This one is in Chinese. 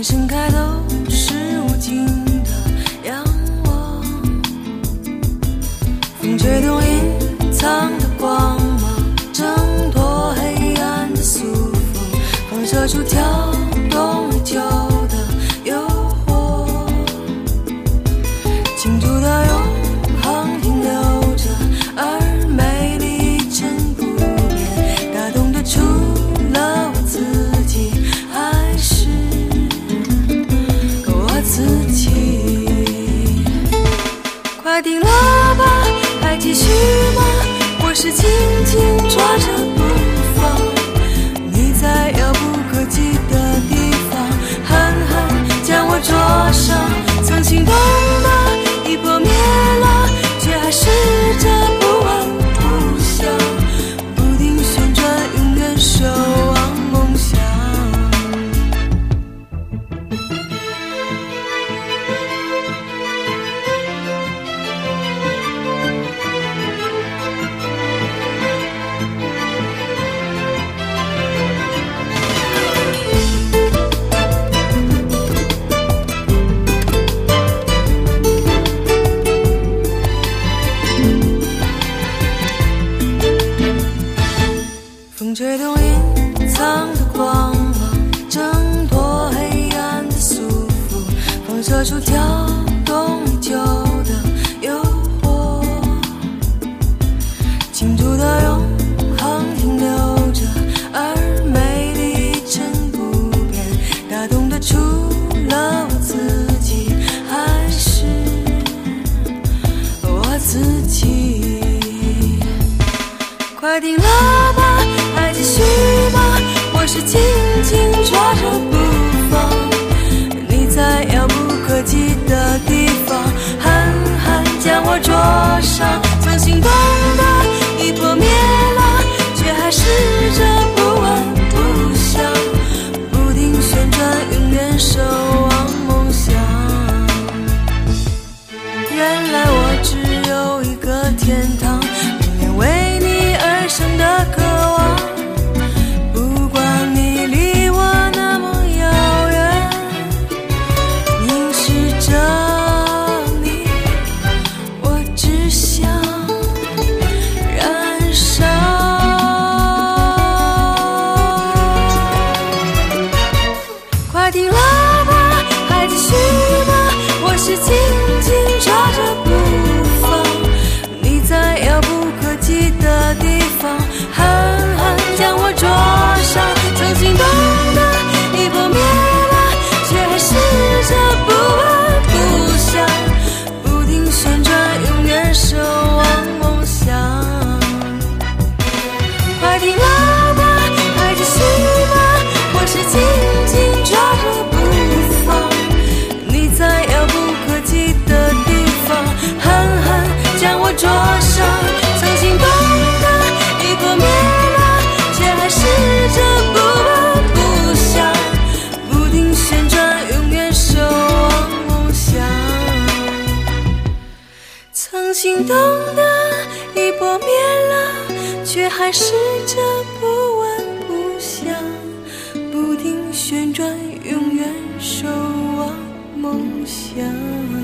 眼伸开都是无尽的仰望，风吹动隐藏的光芒，挣脱黑暗的束缚，放射出跳动已久的诱惑，倾注的永恒停留着，而美丽真不变，打动的除了我自己，还是我自己。快停了吧，还继续吗？我是紧紧抓着不放，你在遥不可及的地方，狠狠将我灼伤，曾心动的一波灭了，却还试着不闻不想，不停旋转，永远守望梦想。风吹动隐藏的光芒，挣脱黑暗的束缚，放射出跳动已久的诱惑，倾注的永恒停留着，而美丽真不变，打动的除了我自己，还是我自己。快停了吧，还继续吗？我是紧紧抓着不放，你在遥不可及的地方，狠狠将我灼伤，曾心动的一波灭了，却还试着不闻不想，不停旋转，永远守望梦想。原来我只有一个天堂，永远为你而生的渴望，不管你离我那么遥远，凝视着你，我只想燃烧。快停了吧，还继续吗？我是紧紧抓着不放，你在遥不可及的地方，狠狠将我灼伤，曾心动的一波灭了，却还试着不闻不想，不停旋转，永远守望梦想。快停了吧，还继续吗？我是紧紧抓着不放，你在遥不可及的地方，狠狠将我灼伤，曾心动的一波灭了，却还试着不闻不想，不停旋转，永远守望梦想。曾心动的一波灭了，却还试着不闻不想，不停旋转，永远守望梦想。